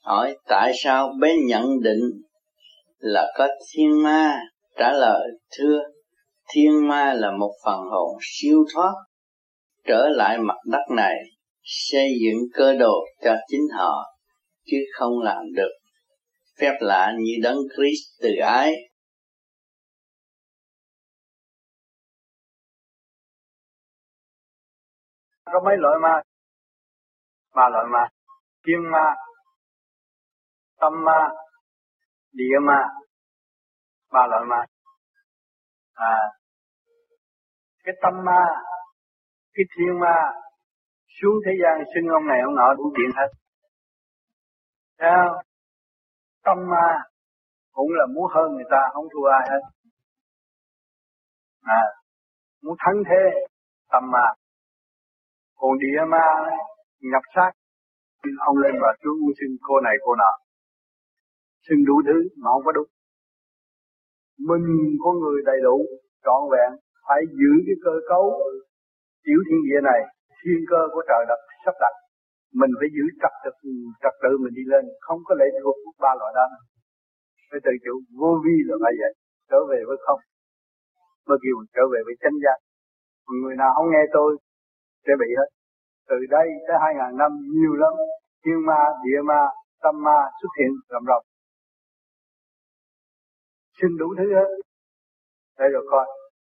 Hỏi tại sao bên nhận định là có thiên ma? Trả lời thưa, thiên ma là một phần hồn siêu thoát trở lại mặt đất này, xây dựng cơ đồ cho chính họ, chứ không làm được phép lạ như Đấng Christ từ ái. Có mấy loại ma? Ba loại ma: thiên ma, tâm ma, địa ma. Ba loại ma. Cái tâm ma, cái thiên ma xuống thế gian xưng ông này ông nọ đủ chuyện hết. Theo tâm ma cũng là muốn hơn người ta, không thua ai hết. Muốn thắng thế, tâm ma. Còn địa ma nhập xác, ông lên và xuống muốn xưng cô này cô nọ, xưng đủ thứ mà không có đúng. Mình có người đầy đủ trọn vẹn, phải giữ cái cơ cấu tiểu thiên địa này, thiên cơ của trời đất sắp đặt. Mình phải giữ trật tự mình đi lên, không có lệ thuộc ba loại đó. Phải tự chủ vô vi là phải vậy, trở về với không, mới kêu trở về với chánh giác. Người nào không nghe tôi sẽ bị hết. Từ đây tới 2000 năm nhiều lắm, thiên ma, địa ma, tâm ma xuất hiện rầm rầm, xin đủ thứ hết. Để rồi coi.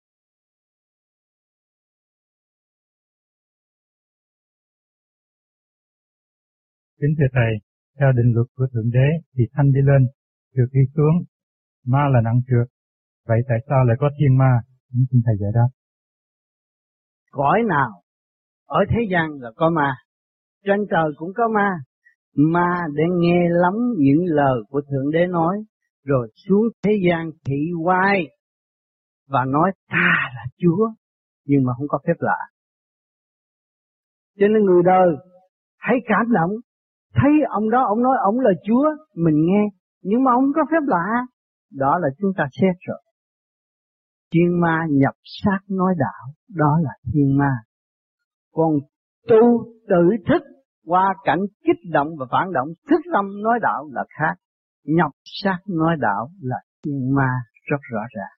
Kính thưa Thầy, theo định luật của Thượng Đế thì thanh đi lên, trượt đi xuống, ma là nặng trượt. Vậy tại sao lại có thiên ma? Xin Thầy giải đáp. Cõi nào ở thế gian là có ma, trên trời cũng có ma. Ma để nghe lắm những lời của Thượng Đế nói, rồi xuống thế gian thị oai và nói ta là Chúa, nhưng mà không có phép lạ. Cho nên người đời thấy cảm động, thấy ông đó ông nói ông là Chúa, mình nghe, nhưng mà ông không có phép lạ, đó là chúng ta xét rồi. Thiên ma nhập xác nói đạo, đó là thiên ma. Còn tu tự thức qua cảnh kích động và phản động, thức tâm nói đạo là khác. Nhập xác nói đạo là thiên ma rất rõ ràng.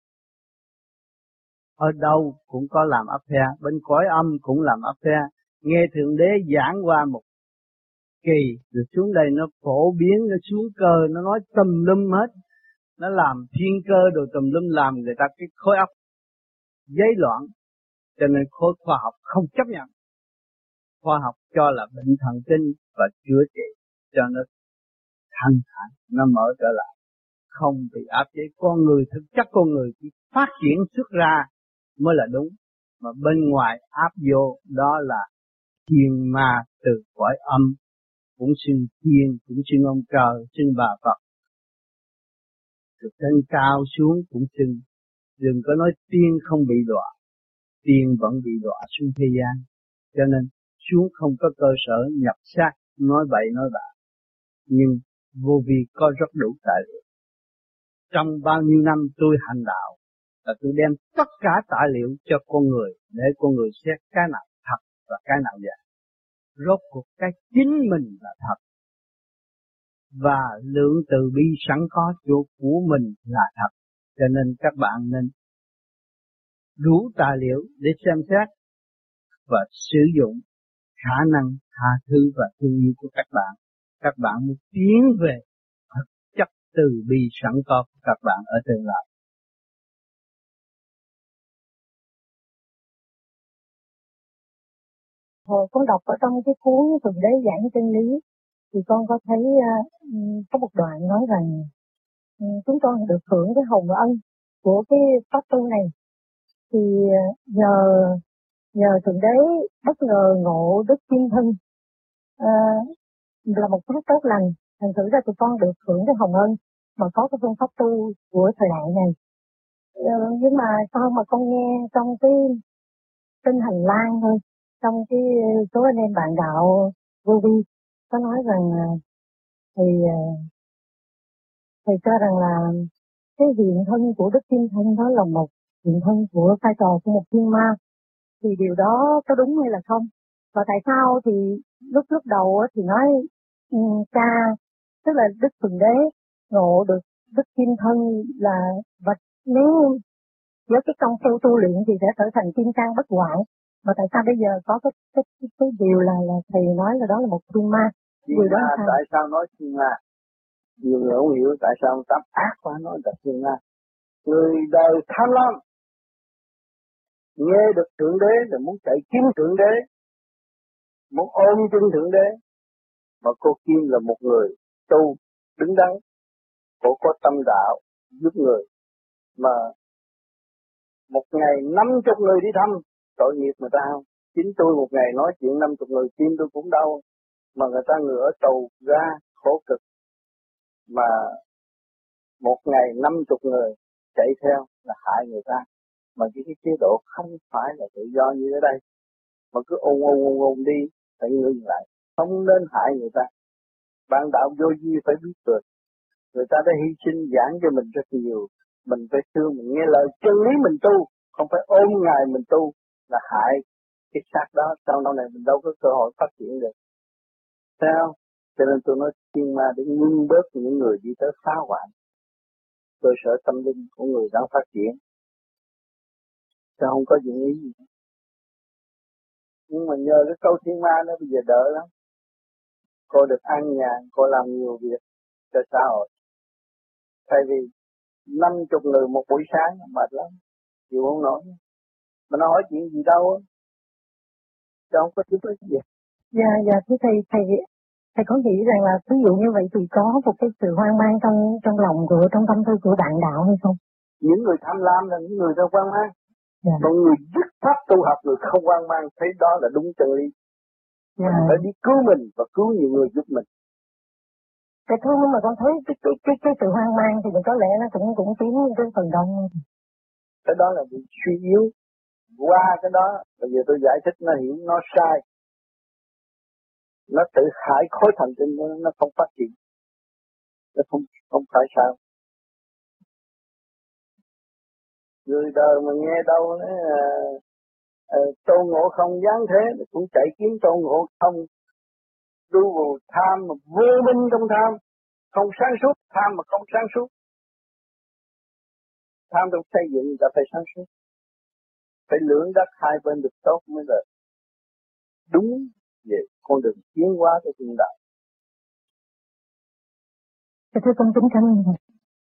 Ở đâu cũng có làm áp phe, bên cõi âm cũng làm áp phe. Nghe Thượng Đế giảng qua một kỳ, rồi xuống đây nó phổ biến, nó xuống cơ, nó nói tùm lum hết. Nó làm thiên cơ đồ tùm lum, làm người ta cái khối óc giấy loạn. Cho nên khối khoa học không chấp nhận. Khoa học cho là bệnh thần kinh và chữa trị cho nó thanh thản, nó mở trở lại, không bị áp chế. Con người thực chất con người chỉ phát triển xuất ra mới là đúng, mà bên ngoài áp vô đó là thiên ma từ cõi âm, cũng xưng thiên, cũng xưng ông trời, xưng bà Phật. Từ trên cao xuống cũng xưng. Đừng có nói tiên không bị đọa, tiên vẫn bị đọa xuống thế gian. Cho nên xuống không có cơ sở nhập xác nói bậy nói bạ. Nhưng vô vi có rất đủ tài liệu. Trong bao nhiêu năm tôi hành đạo là tôi đem tất cả tài liệu cho con người để con người xét cái nào thật và cái nào giả. Rốt cuộc cái chính mình là thật. Và lượng từ bi sẵn có chỗ của mình là thật. Cho nên các bạn nên đủ tài liệu để xem xét và sử dụng khả năng tha thứ và thương yêu của các bạn. Các bạn muốn tiến về thực chất từ bi sẵn có của các bạn ở tương lai. Hồi con đọc ở trong cái cuốn Thượng Đế giảng chân lý thì con có thấy có một đoạn nói rằng chúng con được hưởng cái hồng ân của cái pháp tu này. Thì nhờ Thượng Đế bất ngờ ngộ đức thiên thân là một pháp tốt lành, thành thử ra tụi con được hưởng cái hồng ân mà có cái phương pháp tu của thời đại này. Nhưng mà sao mà con nghe trong cái trên hành lang thôi, trong cái số anh em bạn đạo vô vi có nói rằng thầy cho rằng là cái hiện thân của đức thiên thân đó là một hiện thân của vai trò của một thiên ma, thì điều đó có đúng hay là không? Và tại sao thì lúc đầu thì nói cha Tức là Đức Thượng Đế ngộ được Đức Kim Thân là vật, nếu với cái công phu tu luyện thì sẽ trở thành kim cang bất hoại. Mà tại sao bây giờ có cái điều là thầy nói là đó là một thiên ma? Điều đó tại sao nói thiên ma? Nhiều người không hiểu tại sao ông Tám ác quá nói là thiên ma. Người đời tham lam, nghe được Thượng Đế là muốn chạy kiếm Thượng Đế, muốn ôm chân Thượng Đế. Mà cô Kim là một người tu đứng đắn, cô có tâm đạo giúp người, mà một ngày 50 người đi thăm, tội nghiệp người ta không? Chính tôi một ngày nói chuyện 50 người, tim tôi cũng đau, mà người ta người ở tù ra khổ cực, mà một ngày 50 người chạy theo là hại người ta. Mà cái chế độ không phải là tự do như ở đây, mà cứ ôn đi, phải ngưng lại, không nên hại người ta. Bạn đạo vô vi phải biết được, người ta đã hy sinh giảng cho mình rất nhiều, mình phải thương, mình nghe lời chân lý mình tu, không phải ôm ngài mình tu là hại cái xác đó, sau này mình đâu có cơ hội phát triển được. Sao? Cho nên tôi nói thiên ma để ngưng bớt những người đi tới phá hoại cơ sở tâm linh của người đang phát triển. Sao không có dụng ý gì? Nhưng mà nhờ cái câu thiên ma nó bây giờ đỡ lắm. Cô được an nhàn, cô làm nhiều việc cho xã hội. Thay vì 50 người một buổi sáng mệt lắm, chịu không nổi. Mà nó hỏi chuyện gì đâu á, chứ không có chút gì. Dạ, thưa thầy có nghĩ rằng là ví dụ như vậy thì có một cái sự hoang mang trong lòng của trong tâm tư của bạn đạo hay không? Những người tham lam là những người đang hoang mang. Dạ. Còn người dứt khoát tu học, người không hoang mang, thấy đó là đúng chân lý. Dạ. Mình phải đi cứu mình và cứu nhiều người giúp mình. Cái thứ mà con thấy cái sự hoang mang thì có lẽ nó cũng chiếm cái phần đông. Cái đó là bị suy yếu. Qua cái đó, bây giờ tôi giải thích nó hiểu nó sai. Nó tự hại khối thần kinh nó không phát triển. Nó không phải sao. Người đời mà nghe đâu nói Tôn Ngộ Không giáng thế, cũng chạy kiếm Tôn Ngộ Không. Tu vô tham mà vô minh trong tham, không sáng suốt, tham mà không sáng suốt. Tham trong xây dựng người ta phải sáng suốt. Phải lưỡng đất hai bên được tốt mới là đúng về con đường tiến hóa của thiên đạo. Thưa con kính cảm ơn.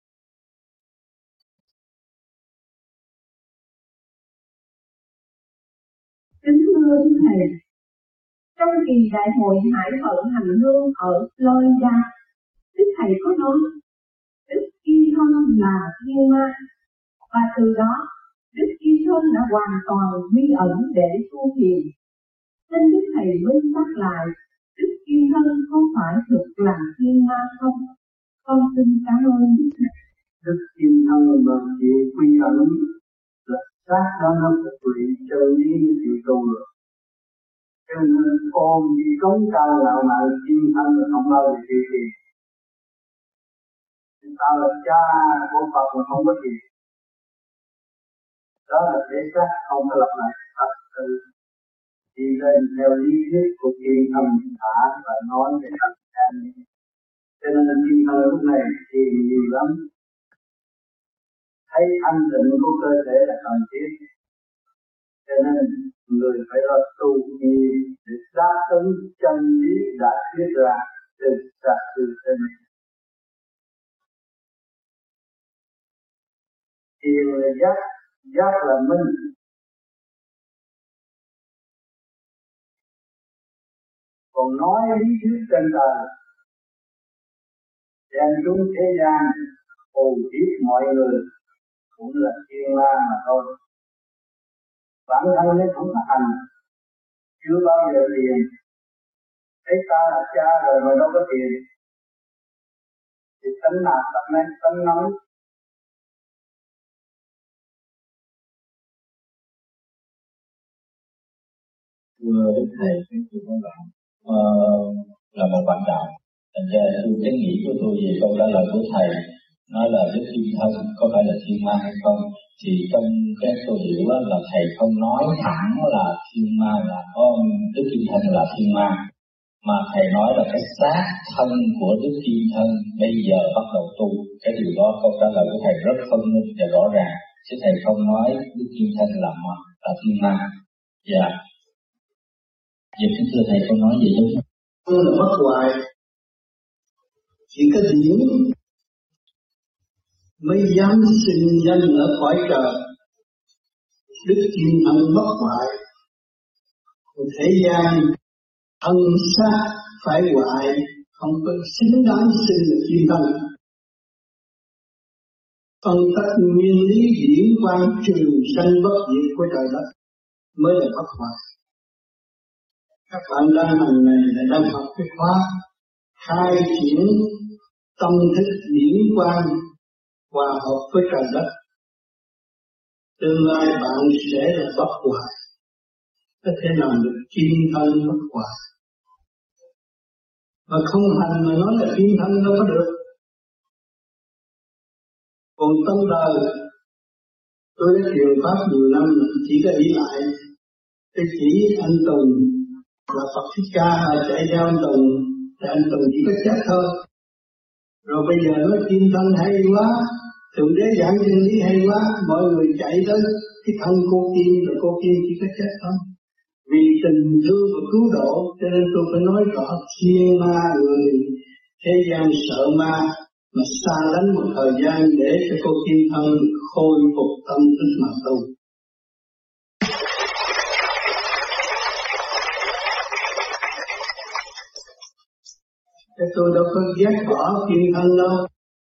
Kính thưa Thầy, trong kỳ đại hội Hải Vận hành hương ở Florida, Đức Thầy có nói Đức Kim Thân là thiên ma, và từ đó Đức Kim Thân đã hoàn toàn quy ẩn để tu thiền. Xin Đức Thầy minh xác lại, Đức Kim Thân không phải thực là thiên ma không? Con xin cảm ơn Đức Thầy. Đức Kim Thân là chỉ quy ẩn, là xác đó nó phục luyện chân lý thì tu được. Cho nên ôm đi cống cao ngạo mạn Kim Thân là không bao giờ đi thiền. Chúng ta là cha của Phật mà không có thiền. Đó là thể xác không có lập lại thật sự. Đi lên theo lý thuyết của Kim Thân thả và nói về tất cả những. Cho nên Kim Thân lúc này thiền nhiều lắm. Thấy thanh tịnh của cơ thể là cần thiết. Cho nên người phải lo tu nhiều để đáp ứng chân lý đã thuyết ra từ cả từ thân. Thiền là giác, giác là minh. Còn nói lý thuyết trên đời, đem xuống thế gian hù giết mọi người cũng là thiên ma mà thôi. Bản thân nó không là hành, chưa bao giờ thiền. Thấy ta là cha rồi mà đâu có thiền. Thì tánh nạt tập nên tánh nóng. Thưa Đức Thầy, thưa các bạn, là một bạn đạo. Thành ra cái nghĩ của tôi về câu trả lời của Thầy nói là Đức Kim Thân có phải là thiên ma hay không, thì trong cái tôi hiểu là Thầy không nói thẳng là thiên ma, là Đức Kim Thân là thiên ma, mà thầy nói là cái xác thân của Đức Kim Thân bây giờ bắt đầu tu. Cái điều đó câu trả lời của thầy rất phân minh và rõ ràng, chứ thầy không nói Đức Kim Thân là thiên ma. Dạ. Dạ kính thưa thầy, con nói gì đúng không? Tôi là bất hoại, chỉ có điển mới dám sinh danh ở cõi trời. Đức Kim Thân bất hoại, thế gian thân xác phải hoại, không có xứng đáng sinh được Kim Thân. Phân tích nguyên lý điển quang trường sanh bất diệt của trời đất mới là bất hoại. Các bạn đang hành này là đang học cái khóa khai triển tâm thức điển quang hòa hợp với trời đất. Tương lai bạn sẽ là bất hoại, có thể làm được Kim Thân bất hoại. Mà không hành mà nói là Kim Thân đâu có được. Còn tâm đời, tôi đã truyền pháp nhiều năm, chỉ có đi lại. Tôi chỉ anh Tùng là Phật Thích Ca chạy theo anh Tùng, thì anh Tùng chỉ có chết thôi. Rồi bây giờ nói Kim Thân hay quá, Thượng Đế giảng chân lý hay quá, mọi người chạy tới cái thân cô Kim, rồi cô Kim chỉ có chết thôi. Vì tình thương và cứu độ, cho nên tôi phải nói rõ thiên ma người thế gian sợ ma, mà xa lánh một thời gian để cho cô Kim Thân khôi phục tâm thức mà tu. Thế tôi đâu có ghét bỏ Kim Thân đâu.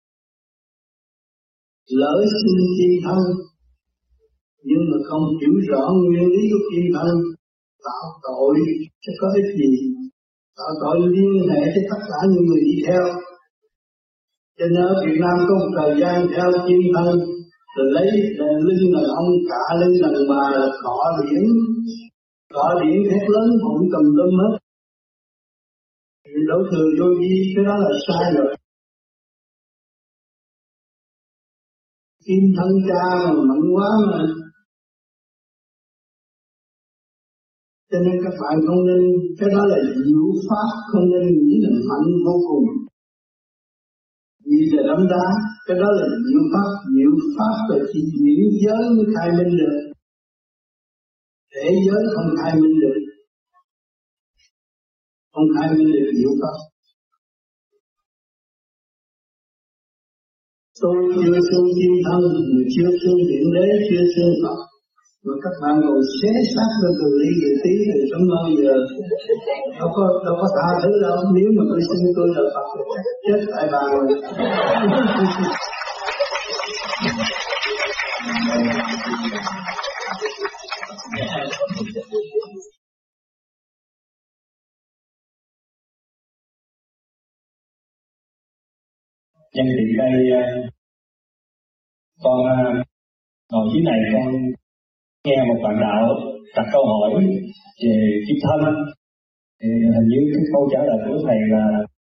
Lỡ sinh Kim Thân, nhưng mà không hiểu rõ nguyên lý của Kim Thân, tạo tội sẽ có ích gì? Tạo tội liên hệ với tất cả những người đi theo. Cho nên ở Việt Nam có một thời gian theo Kim Thân, rồi lấy lưng đàn ông cả lưng đàn bà là cọ điển thét lớn bụng cầm lum hết. Đổ thừa vô vi, cái đó là sai rồi. Kim Thân cha mà mạnh quá mà. Cho nên các bạn không nên, cái đó là diệu pháp, không nên nghĩ là mạnh vô cùng. Vì là đấm đá, cái đó là diệu pháp là chỉ diễn giới mới khai minh được. Thể giới không khai minh được. Không khai minh được diệu pháp. Tôi chưa xương Kim Thân, mà chưa xương Điện Đế, chưa xương Phật. Mà các bạn còn xé xác ra từ ly từ tí từ sống bao giờ. Đâu có tha thứ đâu. Nếu mà tôi xin tôi là Phật thì chắc chết tại bà rồi. Nhân tiện đây con ngồi dưới này con nghe một bạn đạo đặt câu hỏi về Kim Thân, thì hình như cái câu trả lời của thầy là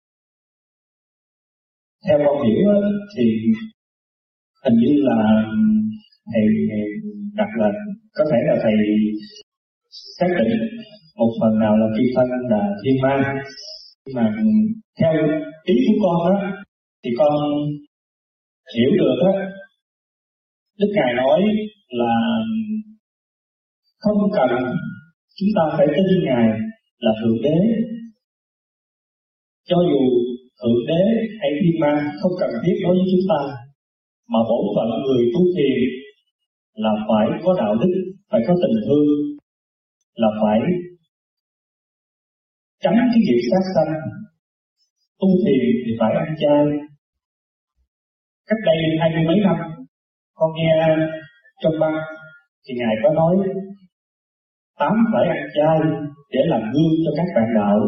theo con hiểu thì hình như là thầy đặt là có thể là thầy xác định một phần nào là Kim Thân là thiên ma, nhưng mà theo ý của con đó thì con hiểu được á, Đức Ngài nói là không cần chúng ta phải tin Ngài là Thượng Đế. Cho dù Thượng Đế hay thiên ma không cần thiết đối với chúng ta, mà bổn phận người tu thiền là phải có đạo đức, phải có tình thương, là phải tránh cái việc sát sanh. Tu thiền thì phải ăn chay. Cách đây 20 mấy năm, con nghe trong băng thì Ngài có nói 8 phải ăn chay để làm gương cho các bạn đạo.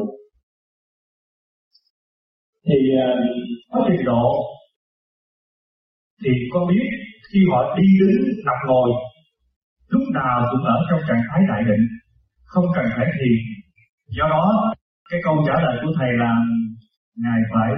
Thì có trình độ thì con biết khi họ đi đứng nằm ngồi lúc nào cũng ở trong trạng thái đại định, không cần phải thiền. Do đó cái câu trả lời của thầy là Ngài phải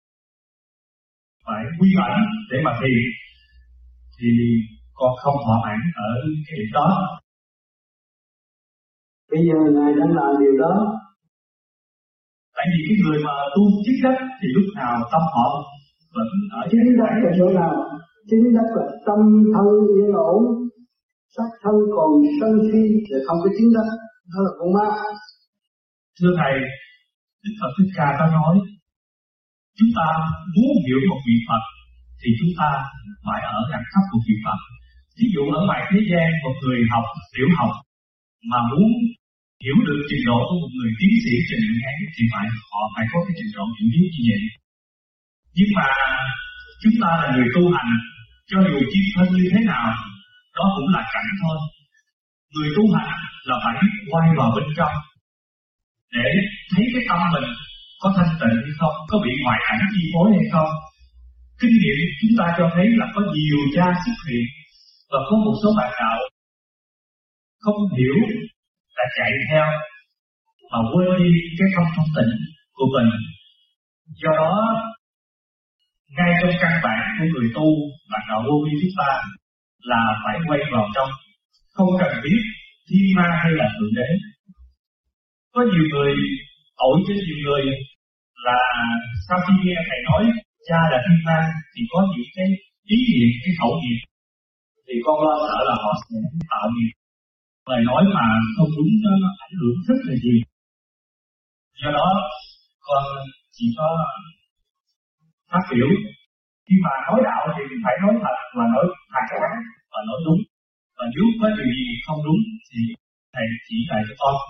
quy ẩn để mà thiền, thì con không thỏa mãn ở cái điểm đó. Bây giờ Ngài đang làm điều đó. Tại vì cái người mà tu chiết đất thì lúc nào tâm họ vẫn ở chiết đất là chỗ nào? Chiết đất là tâm thân yên ổn, xác thân còn sân si thì không có chiết đất, đó là con ma. Thưa thầy, Đức Phật Thích Ca có nói chúng ta muốn hiểu một vị Phật thì chúng ta phải ở đẳng cấp của vị Phật. Ví dụ ở ngoài thế gian một người học tiểu học mà muốn hiểu được trình độ của một người tiến sĩ trình độ ngắn thì họ phải có cái trình độ hiểu biết như vậy. Nhưng mà chúng ta là người tu hành, cho dù chiếc thân như thế nào, đó cũng là cảnh thôi. Người tu hành là phải biết quay vào bên trong để thấy cái tâm mình có thanh tịnh hay không, có bị ngoại cảnh chi phối hay không. Kinh nghiệm chúng ta cho thấy là có nhiều cha xuất hiện và có một số bạn đạo không hiểu là chạy theo mà quên đi cái không thanh tịnh của mình. Do đó ngay trong căn bản của người tu bạn đạo vô vi chúng ta là phải quay vào trong, không cần biết thiên ma hay là thượng đế. Có nhiều người tội cho nhiều người là sau khi nghe thầy nói cha là thiên ma thì có những cái ý niệm, cái khẩu nghiệp thì con lo sợ là họ sẽ tạo nghiệp. Lời nói mà không đúng nó ảnh hưởng rất là nhiều. Do đó con chỉ có phát biểu khi mà nói đạo thì phải nói thật và nói thẳng thắn và nói đúng. Và nếu có điều gì không đúng thì thầy chỉ lại cho con.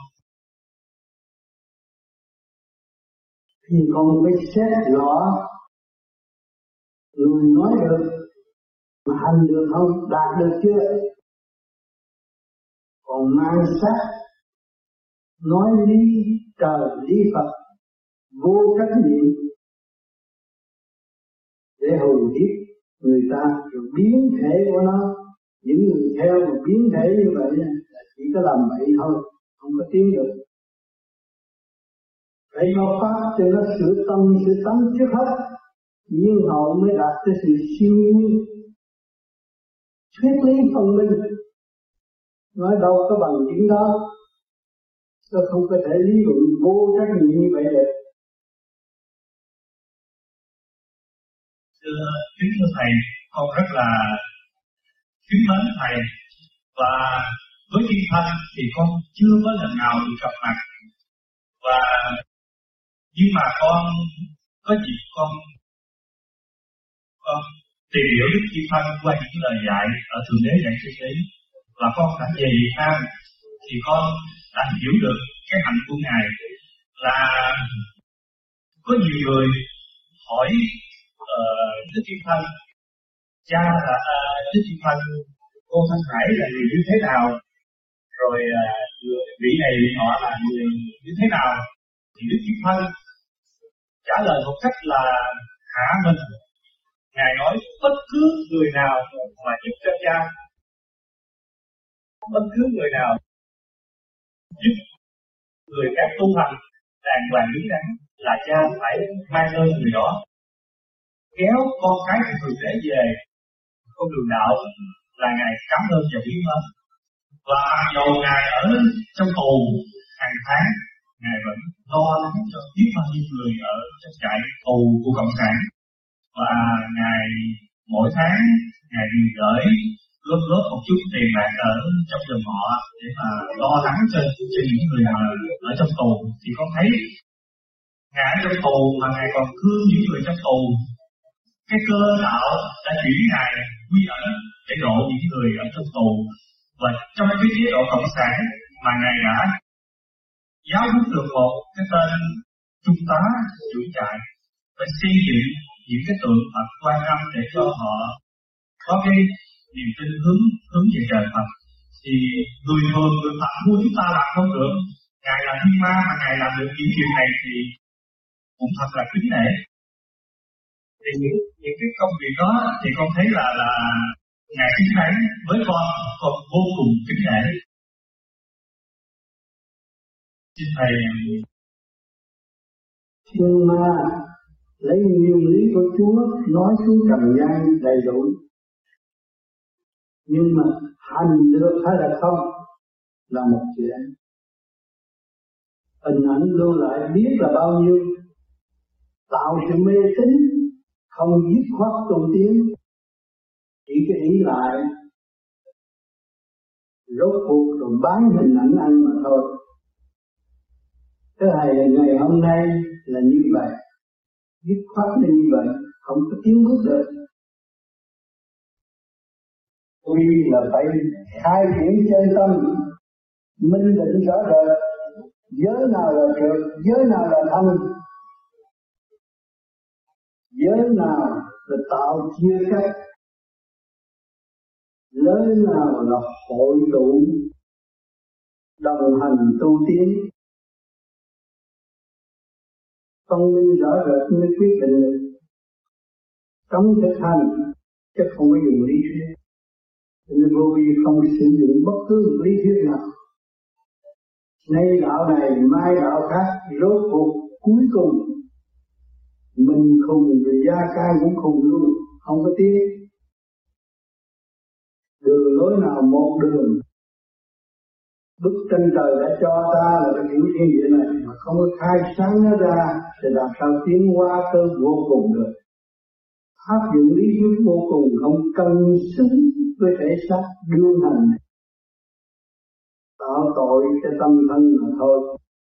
Thì con mới xét rõ người nói được mà hành được không, đạt được chưa. Còn mang sát nói lý trời lý Phật vô trách nhiệm để hù hiếp người ta rồi biến thể của nó. Những người theo mà biến thể như vậy là chỉ có làm bậy thôi, không có tiến được. Phải có pháp cho nó sửa tâm sửa tánh trước hết, nhiên hậu mới đạt tới sự siêu nhiên. Thuyết lý phân minh nói đâu có bằng chứng đó, tôi không có thể lý luận vô trách nhiệm như vậy được. Kính thưa thầy, con rất là kính mến thầy và với Kim Thanh thì con chưa có lần nào được gặp mặt, và nhưng mà con có dịp con tìm hiểu Đức Kim Thanh qua những lời dạy ở Thượng Đế dạy chân lý, và con đã về Việt Nam thì con đã hiểu được cái hạnh của Ngài. Là có nhiều người hỏi Đức Kim Thanh, cha là Đức Kim Thanh, cô Thanh Hải là người như thế nào, rồi vị này họ là người như thế nào, thì Đức Kim Thanh trả lời một cách là hạ mình. Ngài nói bất cứ người nào mà giúp cho cha, bất cứ người nào giúp người khác tu hành đàng hoàng đứng đắn là cha phải mang ơn người đó, kéo con cái của người thế về con đường đạo là Ngài cảm ơn và biết ơn. Và dầu Ngài ở trong tù hàng tháng, Ngài vẫn lo lắng cho biết bao nhiêu người ở trong trại tù của Cộng sản, và Ngài mỗi tháng Ngài gửi góp một chút tiền bạc ở trong dòng họ để mà lo lắng cho những người mà ở trong tù. Thì con thấy Ngài ở trong tù mà Ngài còn thương những người trong tù. Cái cơ đạo đã chuyển Ngài quy ẩn để độ những người ở trong tù, và trong cái chế độ cộng sản mà Ngài đã giáo huấn được một cái tên trung tá chủ trại phải xây dựng những cái tượng Phật Quan Âm để cho họ có cái niềm tin hướng về trời Phật. Thì người thường người Phật mua chúng ta làm không được. Ngài là thiên ma mà Ngài làm được những chuyện này thì cũng thật là kính nể. Thì những cái công việc đó thì con thấy là Ngài xứng đáng với con vô cùng kính nể. Xin thầy. Thiên ma lấy nguyên lý của Chúa nói xuống trần gian đầy đủ, nhưng mà hành được hay là không là một chuyện. hình ảnh lưu lại biết là bao nhiêu, tạo sự mê tín, không dứt khoát tu tiến, chỉ cái ý lại, rốt cuộc rồi bán hình ảnh anh mà thôi. Thế này ngày hôm nay là như vậy, dứt khoát là như vậy, không có tiến bước được. Tuy là phải khai triển chân tâm, minh định rõ rệt, giới nào là trượt, giới nào là thanh, giới nào là tạo chia cách, giới nào là hội tụ đồng hành tu tiến. Phân minh rõ rệt mới quyết định được. Trong thực hành chứ không có dùng lý thuyết, nên vô vi không sử dụng bất cứ một lý thuyết nào. Nay đạo này mai đạo khác, rốt cuộc cuối cùng mình khùng rồi gia can cũng khùng luôn, không có tiến. Đường lối nào một đường. Bức tranh trời đã cho ta là cái tiểu thiên địa này mà không có khai sáng nó ra thì làm sao tiến hóa tới vô cùng được. Áp dụng lý thuyết vô cùng không cân xứng với thể xác đương hành, tạo tội cho tâm thân mà thôi.